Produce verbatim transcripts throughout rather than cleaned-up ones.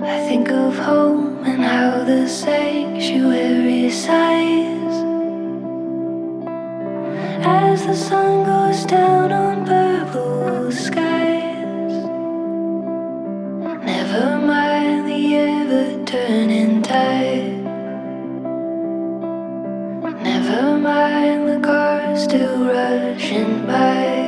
I think of home and how the sanctuary sighs as the sun goes down on purple skies. Never mind the ever-turning tide. Never mind the cars still rushing by.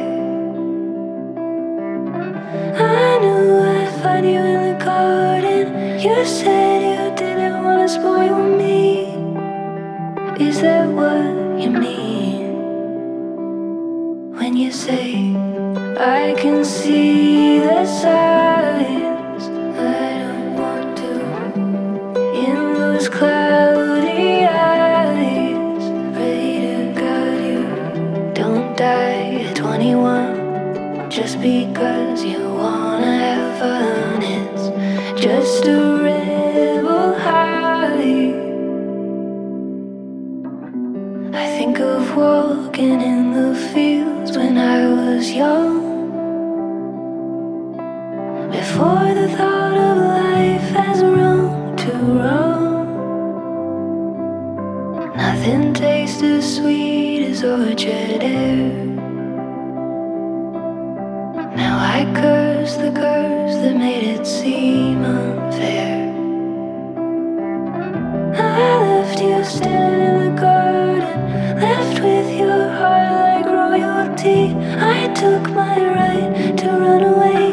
I knew I'd find you in the garden. You said you didn't want to spoil me. Is that what you mean when you say I can see the signs? I don't want to. In those cloudy eyes, pray to God you don't die at twenty-one. Just because you wanna have fun, it's just a rebel high. I think of walking in the fields when I was young, before the thought of life has run to run. Nothing tastes as sweet as orchard air. Now I curse the curse that made it seem unfair. I left you standing in the garden, left with your heart like royalty. I took my right to run away,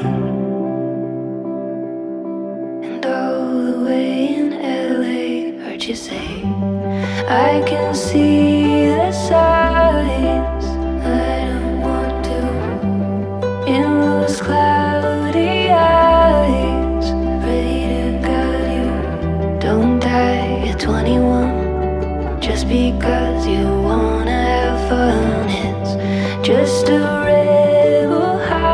and all the way in L A heard you say I can see the signs. I don't want to. In those cloudy eyes, pray to God you don't die at twenty-one. Just because you wanna have fun, it's just a rebel high.